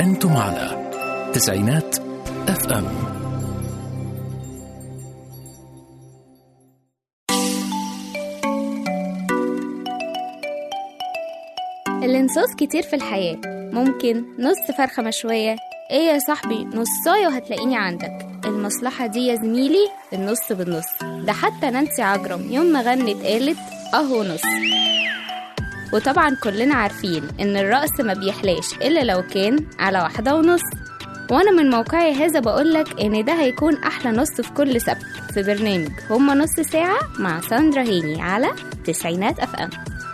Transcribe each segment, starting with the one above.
أنتم على تسعينات FM. الانصاص كتير في الحياة، ممكن نص فرخة مشوية، ايه يا صاحبي نصاية وهتلاقيني عندك. المصلحة دي يا زميلي النص بالنص، ده حتى نانسي عجرم يوم ما غنت قالت اهو نص. وطبعا كلنا عارفين ان الرأس ما بيحلاش الا لو كان على 1.5. وانا من موقعي هذا بقولك ان ده هيكون احلى نص في كل سبت في برنامج هما نص ساعة مع ساندرا هاني على تسعينات FM.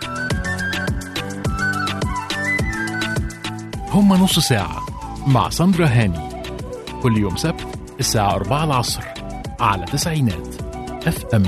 هما نص ساعة مع ساندرا هاني كل يوم سبت الساعة 4 العصر على تسعينات FM.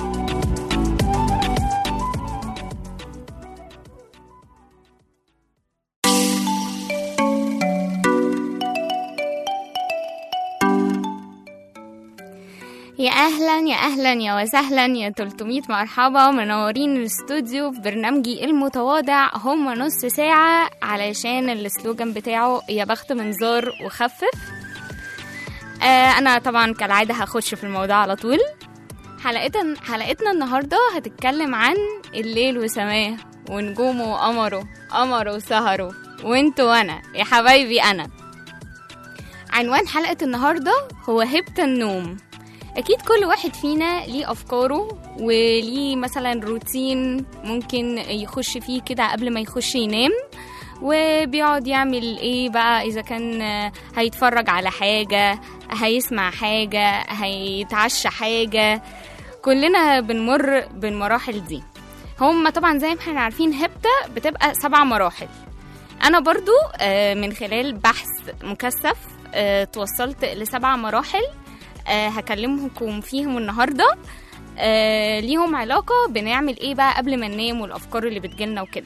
يا أهلا يا أهلا يا وسهلا يا 300 مرحبا، منورين الاستوديو في برنامجي المتواضع هما نص ساعة، علشان السلوجان بتاعه يا بخت منظار وخفف. أنا طبعا كالعادة هخش في الموضوع على طول. حلقتنا النهاردة هتتكلم عن الليل وسماه ونجومه وقمره، قمره وسهره وانتو وانا يا حبايبي أنا. عنوان حلقة النهاردة هو هبة النوم. أكيد كل واحد فينا ليه أفكاره وليه مثلا روتين ممكن يخش فيه كده قبل ما يخش ينام، وبيقعد يعمل إيه بقى، إذا كان هيتفرج على حاجة، هيسمع حاجة، هيتعشى حاجة. كلنا بنمر بالمراحل دي. هم طبعا زي ما احنا عارفين هبتة بتبقى 7 مراحل. أنا برضو من خلال بحث مكثف توصلت ل7 مراحل هكلمكم فيهم النهاردة. ليهم علاقة بنعمل ايه بقى قبل ما ننام والأفكار اللي بتجيلنا وكده.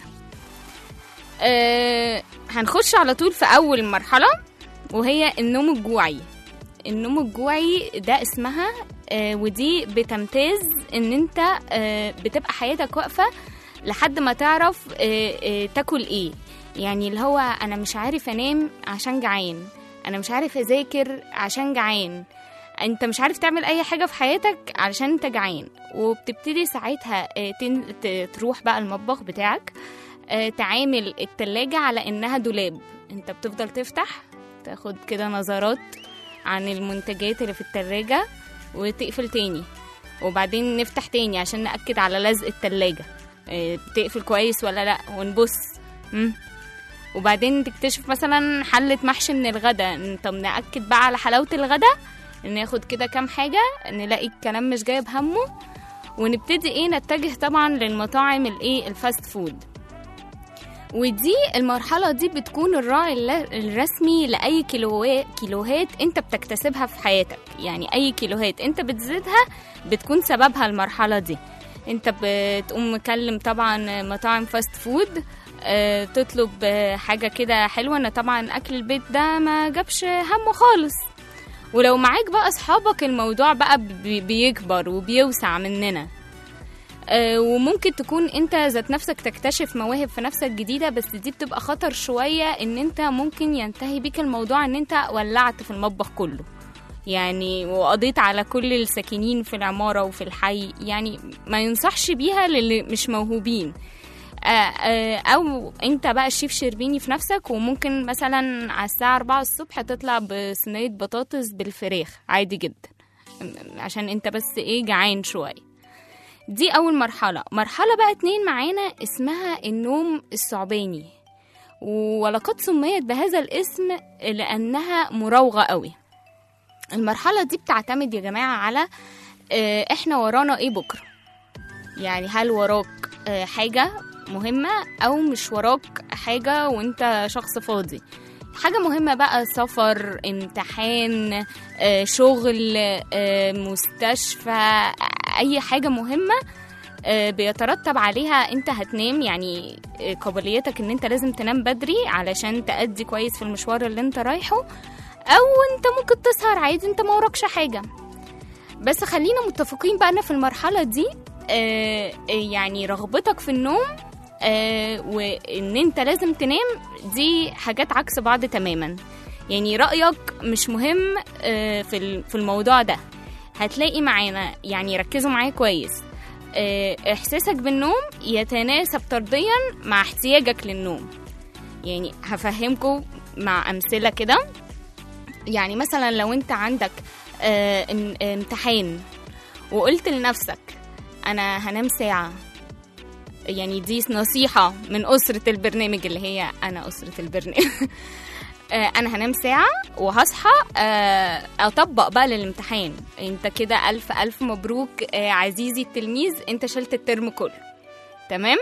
هنخش على طول في أول مرحلة وهي النوم الجوعي. النوم الجوعي ده اسمها، ودي بتمتاز ان انت بتبقى حياتك واقفة لحد ما تعرف تاكل ايه. يعني اللي هو انا مش عارف انام عشان جعان، انا مش عارف اذاكر عشان جعان، انت مش عارف تعمل اي حاجة في حياتك علشان انت جعان. وبتبتدي ساعتها تروح بقى المطبخ بتاعك، تعامل التلاجة على انها دولاب. انت بتفضل تفتح تاخد كده نظرات عن المنتجات اللي في التلاجة وتقفل تاني، وبعدين نفتح تاني عشان نأكد على لزق التلاجة بتقفل كويس ولا لا، ونبص وبعدين تكتشف مثلا حلة محشي من الغدا، طب نأكد بقى على حلاوة الغدا، ناخد كده كام حاجة نلاقي الكلام مش جايب همه، ونبتدي نتجه طبعا للمطاعم الفاست فود. ودي المرحلة دي بتكون الراعي الرسمي لأي كيلوهات انت بتكتسبها في حياتك. يعني أي كيلوهات انت بتزيدها بتكون سببها المرحلة دي. انت بتقوم مكلم طبعا مطاعم فاست فود، تطلب حاجة كده حلوة. انا طبعا أكل البيت ده ما جابش همه خالص. ولو معاك بقى أصحابك الموضوع بقى بيكبر وبيوسع مننا. وممكن تكون انت ذات نفسك تكتشف مواهب في نفسك جديدة، بس دي بتبقى خطر شوية ان انت ممكن ينتهي بيك الموضوع ان انت ولعت في المطبخ كله يعني، وقضيت على كل الساكنين في العمارة وفي الحي. يعني ما ينصحش بيها للي مش موهوبين. او انت بقى الشيف شربيني في نفسك، وممكن مثلا على الساعة 4 الصبح تطلع بصينية بطاطس بالفراخ عادي جدا عشان انت بس جعان شوية. دي اول مرحلة. مرحلة بقى 2 معانا اسمها النوم الثعباني، ولقد سميت بهذا الاسم لانها مراوغة قوي. المرحلة دي بتعتمد يا جماعة على احنا ورانا ايه بكرة. يعني هل وراك حاجة مهمة او مش وراك حاجة وانت شخص فاضي. حاجة مهمة بقى، سفر، امتحان، شغل، مستشفى، اي حاجة مهمة بيترتب عليها انت هتنام. يعني قابليتك ان انت لازم تنام بدري علشان تأدي كويس في المشوار اللي انت رايحه، او انت ممكن تسهر عادي انت ما وراكش حاجة. بس خلينا متفقين بقى في المرحلة دي يعني رغبتك في النوم وان انت لازم تنام دي حاجات عكس بعض تماما. يعني رأيك مش مهم في الموضوع ده. هتلاقي معانا يعني ركزوا معايا كويس، احساسك بالنوم يتناسب طرديا مع احتياجك للنوم. يعني هفهمكم مع امثله كده. يعني مثلا لو انت عندك امتحان وقلت لنفسك انا هنام ساعه، يعني دي نصيحه من اسره البرنامج اللي هي انا اسره البرنامج انا هنام ساعه وهصحى اطبق بقى للامتحان. انت كده الف الف مبروك عزيزي التلميذ، انت شلت الترم كله تمام.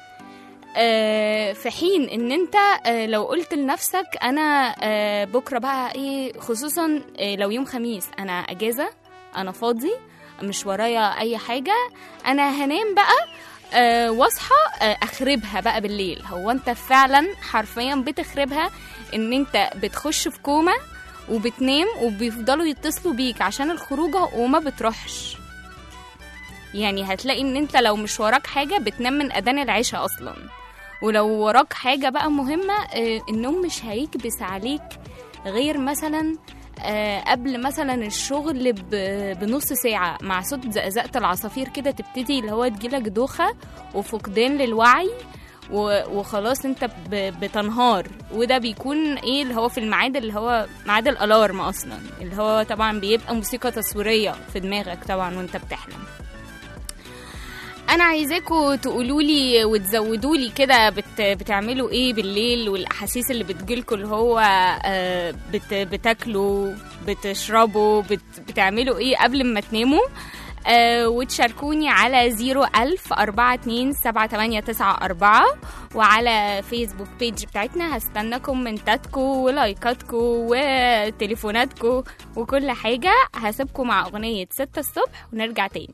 في حين ان انت لو قلت لنفسك انا بكره بقى ايه، خصوصا لو يوم خميس انا اجازه، انا فاضي مش ورايا اي حاجه، انا هنام بقى واصحى اخربها بقى بالليل. هو انت فعلا حرفيا بتخربها، ان انت بتخش في كوما وبتنام وبيفضلوا يتصلوا بيك عشان الخروجه وما بتروحش. يعني هتلاقي ان انت لو مش وراك حاجه بتنام من اذان العشاء اصلا، ولو وراك حاجه بقى مهمه النوم مش هيكبس عليك غير مثلا قبل مثلا الشغل بنص ساعة مع صوت زقزقة العصافير كده، تبتدي اللي هو تجيلك دوخة وفقدان للوعي وخلاص انت بتنهار. وده بيكون ايه اللي هو في الميعاد اللي هو ميعاد الالارم اصلا، اللي هو طبعا بيبقى موسيقى تصويرية في دماغك طبعا وانت بتحلم. انا عايزاكم تقولولي وتزودولي كده بتعملوا ايه بالليل، والاحاسيس اللي بتجيلكوا اللي هو بتاكلوا بتشربوا بتعملوا ايه قبل ما تناموا. وتشاركوني على 010427894 وعلى فيسبوك بيج بتاعتنا. هستنى كومنتاتكم ولايكاتكم وتليفوناتكم وكل حاجة. هسيبكم مع أغنية 6 الصبح ونرجع تاني.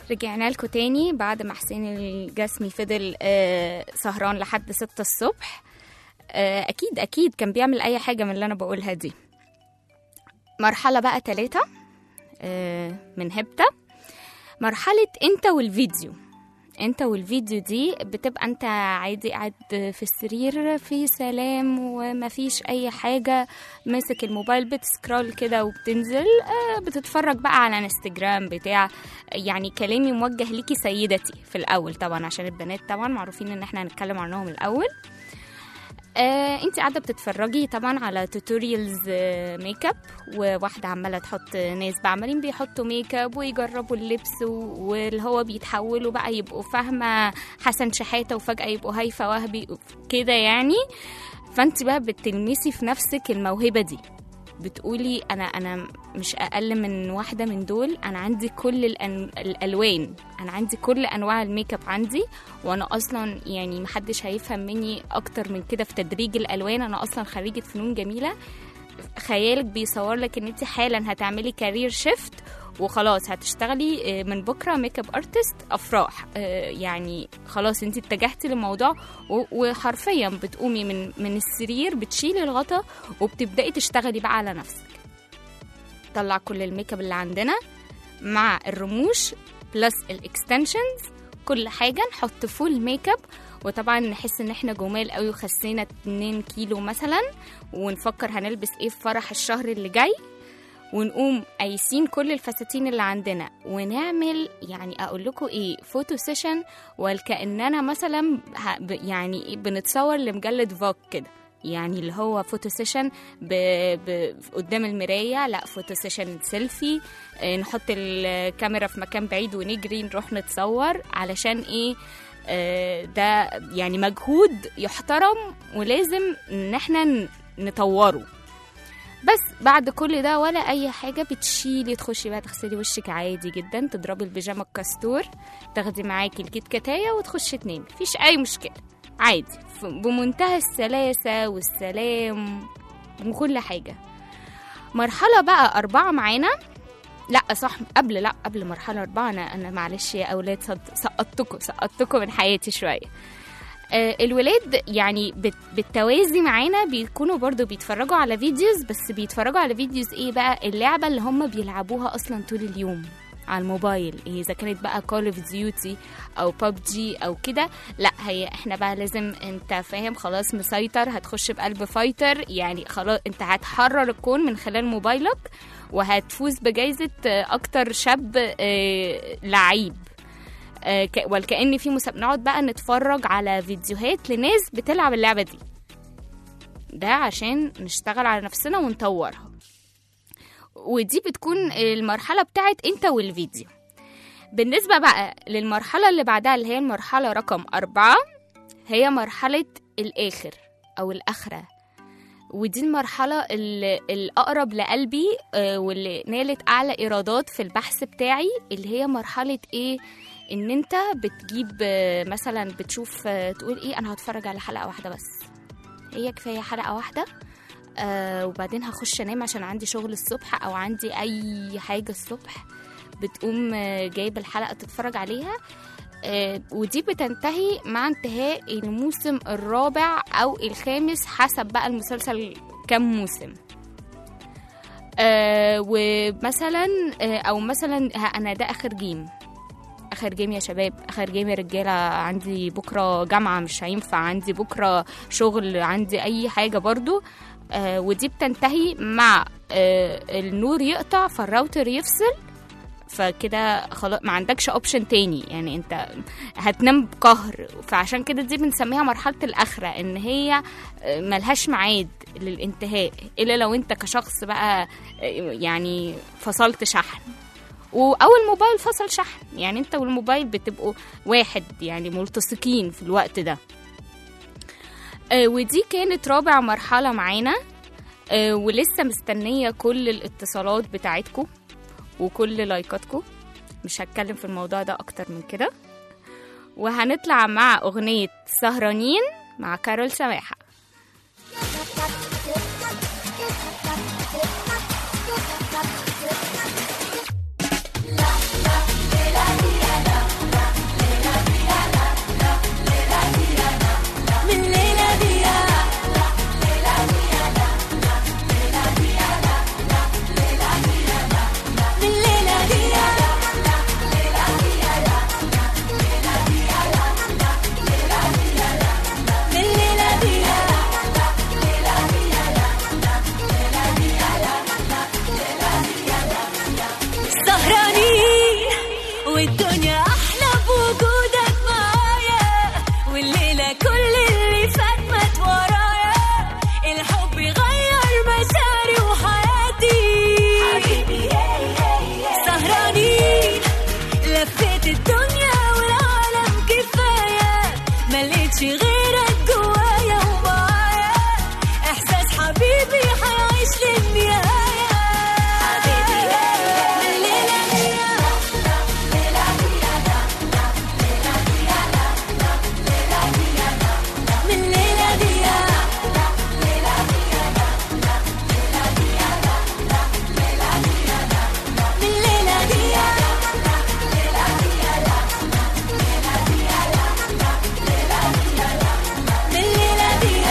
رجعنا لكم تاني بعد ما حسين الجسمي فضل سهران لحد 6 الصبح. أكيد كان بيعمل أي حاجة من اللي أنا بقولها دي. مرحلة بقى 3 من هبتة، مرحلة انت والفيديو دي بتبقى انت عادي قاعد في السرير في سلام وما فيش اي حاجة، ماسك الموبايل بتسكرول كده وبتنزل بتتفرج بقى على انستجرام بتاع. يعني كلامي موجه ليكي سيدتي في الاول طبعا، عشان البنات طبعا معروفين ان احنا هنتكلم عنهم الاول. انت قاعده بتتفرجي طبعا على توتوريالز ميك اب، وواحده عماله تحط، ناس بقى عمالين بيحطوا ميك اب ويجربوا اللبس واللي هو بيتحولوا بقى يبقوا فاهمه حسن شحاته وفجاه يبقوا هيفا وهبي كده يعني. فانت بقى بتلمسي في نفسك الموهبه دي، بتقولي انا مش اقل من واحده من دول، انا عندي كل الالوان، انا عندي كل انواع الميك اب عندي، وانا اصلا يعني محدش هيفهم مني اكتر من كده في تدريج الالوان، انا اصلا خريجه فنون جميله. خيالك بيصور لك ان انت حالا هتعملي كارير شيفت وخلاص هتشتغلي من بكره ميك اب ارتست افراح، يعني خلاص انت اتجهتي للموضوع، وحرفيا بتقومي من السرير بتشيلي الغطا وبتبداي تشتغلي بقى على نفسك. طلع كل الميك اب اللي عندنا مع الرموش بلس الاكستنشنز، كل حاجه نحط فول ميك اب، وطبعا نحس ان احنا جمال قوي وخسينا 2 كيلو مثلا، ونفكر هنلبس ايه في فرح الشهر اللي جاي، ونقوم قايسين كل الفساتين اللي عندنا ونعمل يعني اقول لكم ايه فوتو سيشن، وكأننا مثلا يعني بنتصور لمجلة فوك كده، يعني اللي هو فوتو سيشن قدام المراية، لا فوتو سيشن سيلفي، نحط الكاميرا في مكان بعيد ونجري نروح نتصور، علشان ايه ده يعني مجهود يحترم ولازم ان احنا نطوره. بس بعد كل ده ولا اي حاجه، بتشيلي تخشي بقى تغسلي وشك عادي جدا، تضربي البيجامه الكاستور، تاخدي معاكي الكيت كاتايه وتخشي تنامي، مفيش اي مشكله عادي، بمنتهى السلاسه والسلام وكل حاجه. مرحله بقى 4 معانا، لا صح قبل مرحله 4 انا معلش يا اولاد سقطتكم من حياتي شويه. الولاد يعني بالتوازي معانا بيكونوا برضو بيتفرجوا على فيديوز، بس بيتفرجوا على فيديوز ايه بقى؟ اللعبة اللي هم بيلعبوها اصلا طول اليوم على الموبايل، اذا كانت بقى كول اوف ديوتي او ببجي او كده، لا هي احنا بقى لازم انت فاهم خلاص مسيطر، هتخش بقلب فايتر، يعني خلاص انت هتحرر الكون من خلال موبايلك، وهتفوز بجائزة اكتر شاب لعيب. والكأن في نقعد بقى نتفرج على فيديوهات لناس بتلعب اللعبة دي، ده عشان نشتغل على نفسنا ونطورها. ودي بتكون المرحلة بتاعت انت والفيديو. بالنسبة بقى للمرحلة اللي بعدها اللي هي المرحلة رقم 4، هي مرحلة الآخر أو الآخرة، ودي المرحلة الأقرب لقلبي واللي نالت أعلى إيرادات في البحث بتاعي، اللي هي مرحلة إيه؟ ان انت بتجيب مثلا بتشوف تقول ايه انا هتفرج على حلقة واحدة بس، هي كفاية حلقة واحدة وبعدين هخش انام عشان عندي شغل الصبح او عندي اي حاجة الصبح، بتقوم جايب الحلقة تتفرج عليها. ودي بتنتهي مع انتهاء الموسم 4 او 5 حسب بقى المسلسل كم موسم. ومثلا او مثلا انا ده اخر جيم يا شباب، اخر جيم يا رجاله، عندي بكره جامعه مش هينفع، عندي بكره شغل، عندي اي حاجه برضو. ودي بتنتهي مع النور يقطع فالراوتر يفصل، فكده خلاص ما عندكش اوبشن تاني، يعني انت هتنام بقهر. فعشان كده دي بنسميها مرحله الاخره، ان هي ملهاش ميعاد للانتهاء الا لو انت كشخص بقى يعني فصلت شحن، او الموبايل فصل شحن، يعني انت والموبايل بتبقوا واحد، يعني ملتصقين في الوقت ده. ودي كانت رابع مرحلة معانا، ولسه مستنية كل الاتصالات بتاعتكم وكل لايكاتكم، مش هتكلم في الموضوع ده اكتر من كده. وهنطلع مع اغنية سهرانين مع كارول سماحة. La la la la la والدنيا أحلى بوجودك معايا، والليلة كل اللي فات مات ورايا، الحب يغير مشاعري وحياتي. حبيبي سهرانين لفيت الدنيا والعالم كفاية، ملقتش غيرك جوايا ومعايا، إحساس حبيبي حيعيش للنهاية. حبيبي من الليلة دي من الليلة دي من الليلة دي من الليلة دي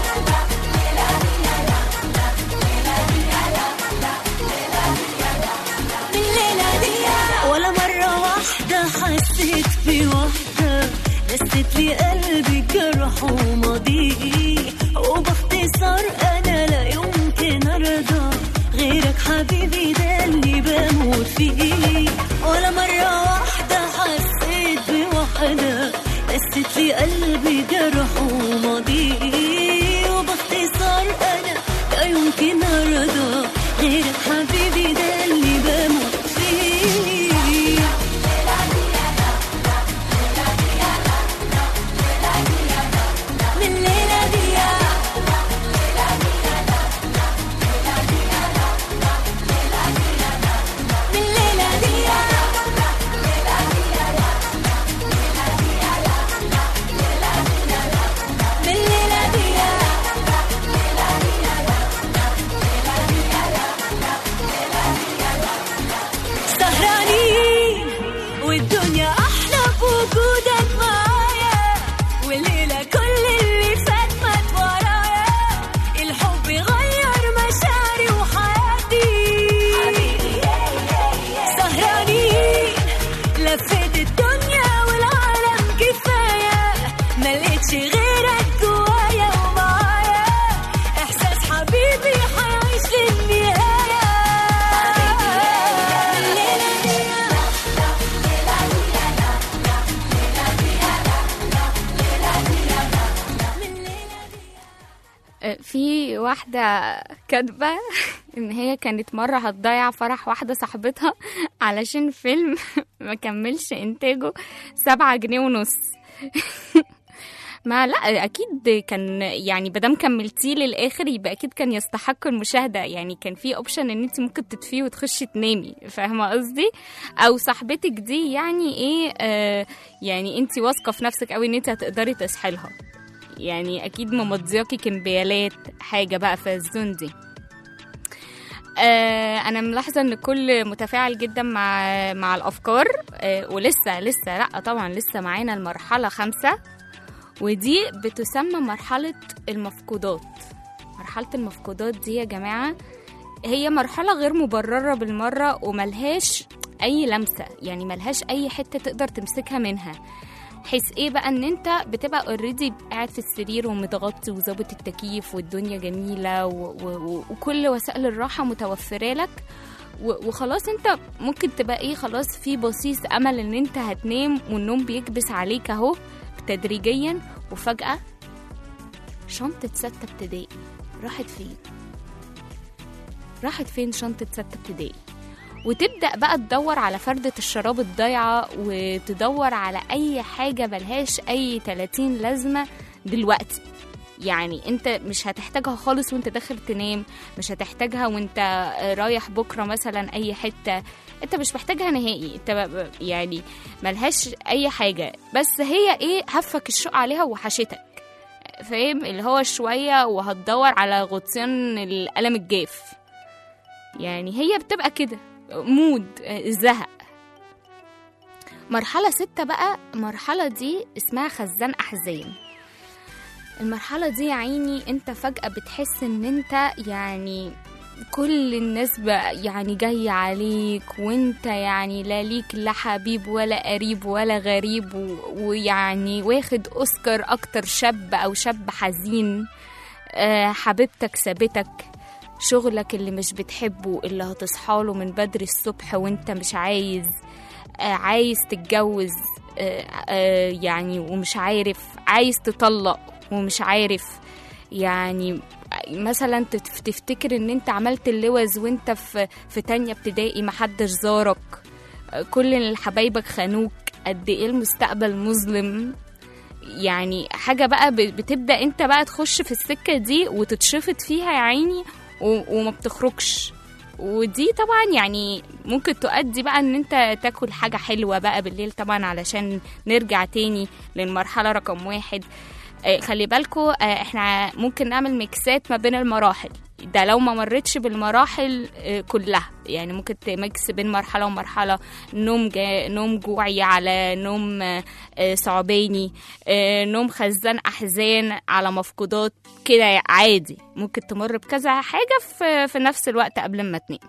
من الليلة دي. ولا مرة واحدة حسيت بوحدة، نسيت لي قلبي جرح وماضيه، وباختصار أنا لا يمكن أرضى غيرك حبيبي، ده اللي بموت فيه. ولا مرة واحدة حسيت بوحدة، نسيت لي قلبي جرح وماضيه، وباختصار أنا لا يمكن أرضى غيرك حبيبي، ده اللي بموت فيه. من الليلة دي من الليلة دي من الليلة دي سهرانين والدنيا أحلى بوجودك معايا، والليلة كل اللي فات مات ورايا، الحب يغير مشاعري وحياتي. سهرانين لفيت الدنيا والعالم كفاية، ملقتش غيرك جوايا ومعايا، إحساس حبيبي حيعيش للنهاية. من الليلة دي في واحدة كاتبة إن هي كانت مرة هتضيع فرح واحدة صاحبتها علشان فيلم ما كملش إنتاجه 7.5 جنيه. ما لا أكيد كان يعني بدام كملتيه للآخر يبقى أكيد كان يستحق المشاهدة، يعني كان في أوبشن إن أنت ممكن تطفيه وتخشي تنامي، فاهمة قصدي؟ أو صاحبتك دي يعني إيه يعني أنت واثقة في نفسك أوي إن أنت هتقدري تصحي لها، يعني اكيد ممضياكي كمبيالات حاجه بقى في الزون دي. انا ملاحظه ان الكل متفاعل جدا مع الافكار، ولسه لا طبعا لسه معانا المرحله 5، ودي بتسمى مرحله المفقودات. مرحله المفقودات دي يا جماعه هي مرحله غير مبرره بالمره، وملهاش اي لمسه، يعني ملهاش اي حته تقدر تمسكها منها. حيث ايه بقى؟ ان انت بتبقى اوريدي قاعد في السرير ومتغطي وظابط التكييف والدنيا جميله وكل وسائل الراحه متوفره لك، وخلاص انت ممكن تبقى ايه، خلاص في بصيص امل ان انت هتنام، والنوم بيكبس عليك اهو تدريجيا، وفجاه شنطه 6 ابتدائي راحت فين؟ راحت فين شنطه 6 ابتدائي؟ وتبدأ بقى تدور على فردة الشراب الضايعة، وتدور على أي حاجة ملهاش أي 30 لازمة دلوقتي. يعني انت مش هتحتاجها خالص وانت داخل تنام، مش هتحتاجها وانت رايح بكرة مثلا أي حتة، انت مش محتاجها نهائي، انت يعني ملهاش أي حاجة، بس هي ايه، هفك الشوق عليها وحشتك، فاهم؟ اللي هو شوية وهتدور على غطيان القلم الجاف، يعني هي بتبقى كده مود الزهق. مرحلة 6 بقى، مرحلة دي اسمها خزان أحزان. المرحلة دي يا عيني انت فجأة بتحس ان انت يعني كل الناس بقى يعني جاية عليك، وانت يعني لا ليك لا حبيب ولا قريب ولا غريب، ويعني واخد أوسكار أكتر شاب أو شاب حزين، حبيبتك سابتك، شغلك اللي مش بتحبه، اللي هتصحاله من بدري الصبح وانت مش عايز تتجوز يعني ومش عارف، عايز تطلق ومش عارف، يعني مثلا تفتكر ان انت عملت اللوز وانت في تانية ابتدائي محدش زارك، كل اللي حبايبك خانوك، قد ايه المستقبل مظلم. يعني حاجة بقى بتبدأ انت بقى تخش في السكة دي وتتشفط فيها يا عيني وما بتخرجش. ودي طبعا يعني ممكن تؤدي بقى ان انت تاكل حاجة حلوة بقى بالليل طبعا، علشان نرجع تاني للمرحلة رقم 1. خلي بالكو احنا ممكن نعمل ميكسات ما بين المراحل، ده لو ما مرتش بالمراحل كلها. يعني ممكن تميكس بين مرحلة ومرحلة، نوم جوعي على نوم صعباني، نوم خزان أحزان على مفقودات كده، عادي ممكن تمر بكذا حاجة في نفس الوقت قبل ما تنام.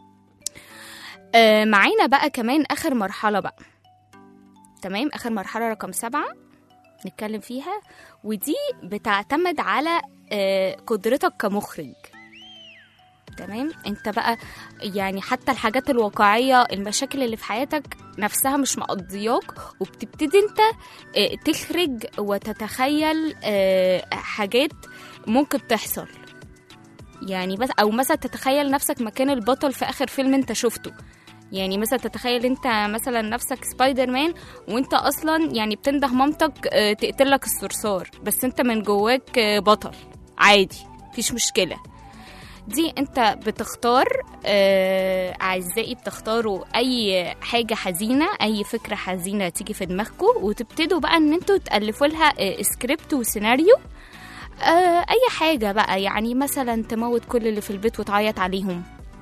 معانا بقى كمان آخر مرحلة بقى، تمام، آخر مرحلة رقم 7 نتكلم فيها، ودي بتعتمد على قدرتك كمخرج. تمام، انت بقى يعني حتى الحاجات الواقعية، المشاكل اللي في حياتك نفسها مش مقضياك، وبتبتدي انت تخرج وتتخيل حاجات ممكن تحصل. يعني بس او مثلا تتخيل نفسك مكان البطل في اخر فيلم انت شفته. يعني مثلا تتخيل انت مثلا نفسك سبايدر مان وانت اصلا يعني بتنده مامتك تقتلك الصرصار، بس انت من جواك بطل عادي، مفيش مشكلة. دي انت بتختار اعزائي، بتختاروا اي حاجة حزينة، اي فكرة حزينة تيجي في دماغكم، وتبتدوا بقى ان انتوا تألفوا لها سكريبت وسيناريو. اي حاجة بقى، يعني مثلا تموت كل اللي في البيت وتعيط عليهم،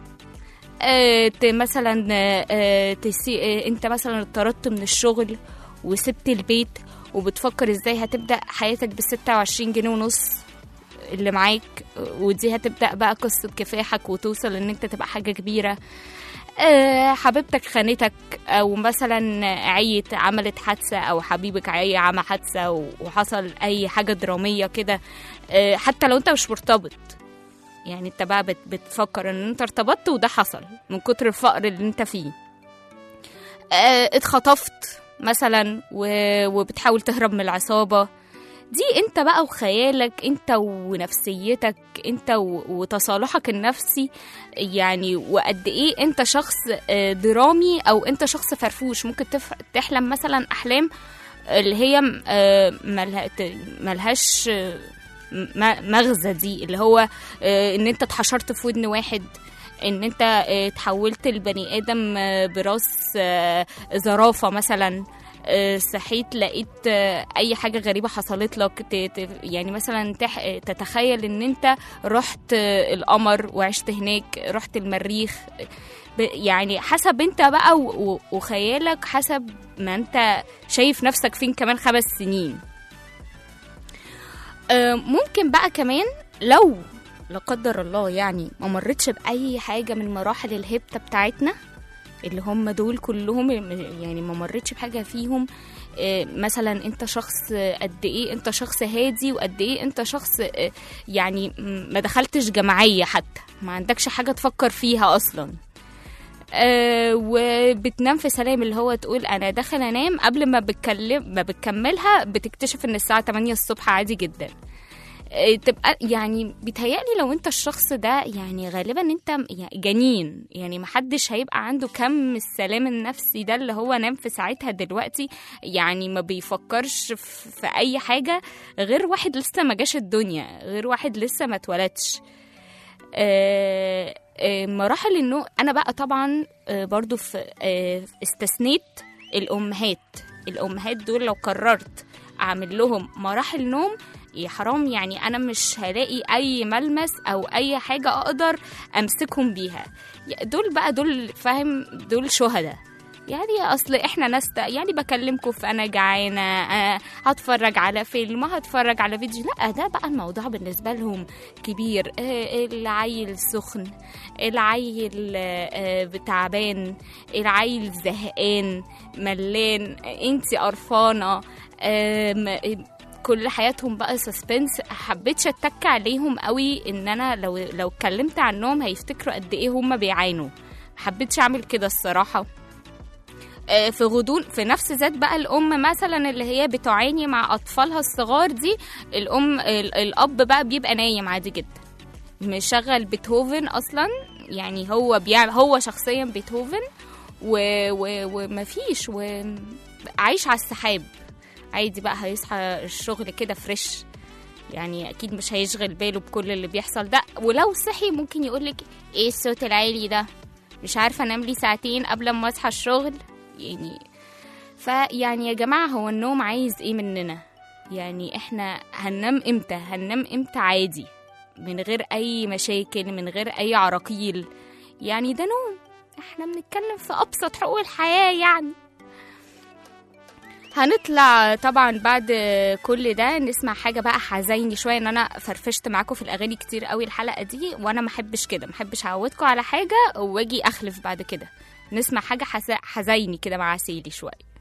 مثلا انت مثلا اتطردت من الشغل وسبت البيت وبتفكر ازاي هتبدأ حياتك ب26 جنيه ونص اللي معاك، ودي هتبدأ بقى قصة كفاحك وتوصل ان انت تبقى حاجة كبيرة. حبيبتك خانتك، او مثلا عيت عملت حادثة، او حبيبك عمل حادثة وحصل اي حاجة درامية كده. حتى لو انت مش مرتبط، يعني انت بقى بتفكر ان انت ارتبطت وده حصل من كتر الفقر اللي انت فيه. اتخطفت مثلا وبتحاول تهرب من العصابة. دي انت بقى وخيالك انت ونفسيتك انت وتصالحك النفسي، يعني وقد ايه انت شخص درامي او انت شخص فرفوش. ممكن تحلم مثلا احلام اللي هي ملهاش مغزى، دي اللي هو ان انت اتحشرت في ودن واحد، ان انت تحولت البني ادم براس زرافة مثلا، صحيت لقيت اي حاجة غريبة حصلت لك. يعني مثلا تتخيل ان انت رحت القمر وعشت هناك، رحت المريخ. يعني حسب انت بقى وخيالك، حسب ما انت شايف نفسك فين كمان 5 سنين. ممكن بقى كمان لو لا قدر الله يعني ما مرتش بأي حاجة من مراحل الهبتة بتاعتنا اللي هم دول كلهم، يعني ما مرتش بحاجة فيهم. مثلا انت شخص قد ايه انت شخص هادي، وقد ايه انت شخص يعني ما دخلتش جماعية، حتى ما عندكش حاجة تفكر فيها اصلا، وبتنام في سلام، اللي هو تقول انا داخل انام، قبل ما بتكملها بتكتشف ان الساعة 8 الصبح عادي جدا. تبقى يعني بيتهيألي لو انت الشخص ده يعني غالبا انت جنين، يعني محدش هيبقى عنده كم السلام النفسي ده اللي هو نام في ساعتها دلوقتي، يعني ما بيفكرش في اي حاجة غير واحد لسه ما جاش الدنيا، غير واحد لسه ما اتولدش. مراحل النوم انا بقى طبعا برضو استثنيت الامهات دول، لو قررت اعمل لهم مراحل نوم يا حرام، يعني انا مش هلاقي اي ملمس او اي حاجة اقدر امسكهم بيها. دول فاهم، دول شهداء. يعني اصل احنا ناس يعني بكلمكم في انا جعانه، هتفرج على فيلم، هتفرج على فيديو، لا ده بقى الموضوع بالنسبه لهم كبير. العيل سخن، العيل تعبان، العيل زهقان ملان، انتي قرفانه، كل حياتهم بقى سسبنس. حبيتش اتك عليهم قوي ان انا لو اتكلمت عنهم هيفتكروا قد ايه هم بيعانوا. حبيتش اعمل كده الصراحه. في غضون في نفس ذات بقى الام مثلا اللي هي بتعاني مع اطفالها الصغار دي، الاب بقى بيبقى نايم عادي جدا مشغل بيتهوفن اصلا، يعني هو شخصيا بيتهوفن ومفيش وعايش على السحاب عادي بقى. هيصحى الشغل كده فريش، يعني اكيد مش هيشغل باله بكل اللي بيحصل ده. ولو صحي ممكن يقولك ايه الصوت العالي ده، مش عارفه انام لي ساعتين قبل ما اصحى الشغل يعني. فيعني يا جماعه هو النوم عايز ايه مننا؟ يعني احنا هننام امتى عادي من غير اي مشاكل من غير اي عراقيل، يعني ده نوم. احنا بنتكلم في ابسط حقوق الحياه يعني. هنطلع طبعا بعد كل ده نسمع حاجه بقى حزيني شويه، ان انا فرفشت معاكم في الاغاني كتير قوي الحلقه دي، وانا ما احبش كده، ما احبش اعودكم على حاجه واجي اخلف بعد كده. نسمع حاجه حزيني كده مع سيلي شويه.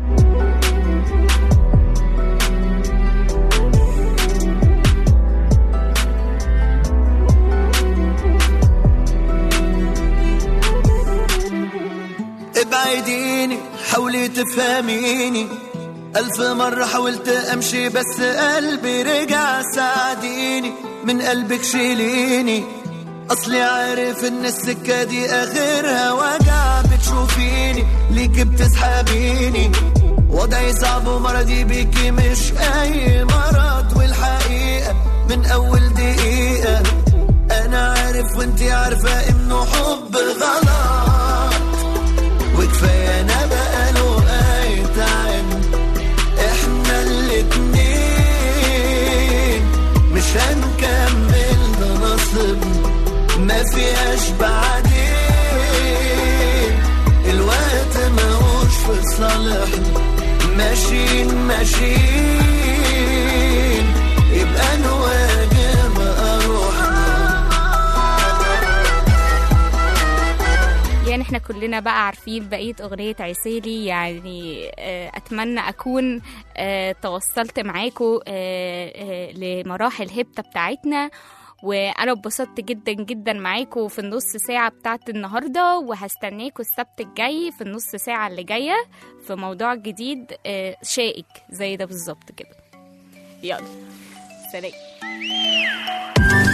ابعديني حاولي تفهميني، 1000 مرة حاولت امشي بس قلبي رجع. ساعديني من قلبك شيليني، اصلي عارف ان السكة دي اخرها وجع. بتشوفيني ليكي بتسحبيني، وضعي صعب ومرضي بيكي مش اي مرض. والحقيقة من اول دقيقة انا عارف وانتي عارفة انه حب غلط، وكفاية انا بقاله اي تعب. احنا الاتنين مش هنكمل، ده نصب ما فيهاش بعدين. الوقت ماهوش في صالحنا، ماشيين يبقى نواجه اروح. يعني احنا كلنا بقى عارفين بقية أغنية عسيلي، يعني أتمنى أكون توصلت معاكم لمراحل هبتة بتاعتنا، وأنا اتبسطت جدا جدا معاكم في النص ساعة بتاعت النهاردة، وهستناكم السبت الجاي في النص ساعة اللي جاية في موضوع جديد شائك زي ده بالظبط كده. يلا سلام.